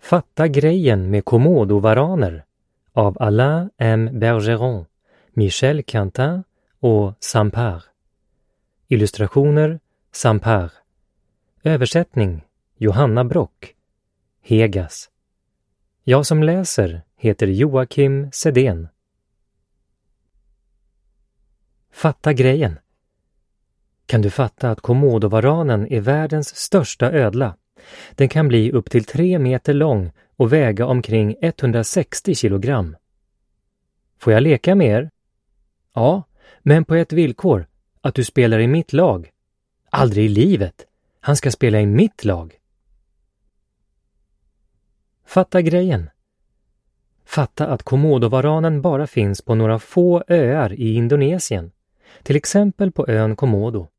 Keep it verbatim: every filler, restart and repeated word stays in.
Fatta grejen med komodovaraner av Alain M. Bergeron, Michel Quentin och Sampar. Illustrationer Sampar. Översättning Johanna Brock. Hegas. Jag som läser heter Joakim Sedén. Fatta grejen. Kan du fatta att komodovaranen är världens största ödla? Den kan bli upp till tre meter lång och väga omkring etthundrasextio kilogram. Får jag leka med er? Ja, men på ett villkor, att du spelar i mitt lag. Aldrig i livet. Han ska spela i mitt lag. Fatta grejen. Fatta att komodovaranen bara finns på några få öar i Indonesien. Till exempel på ön Komodo.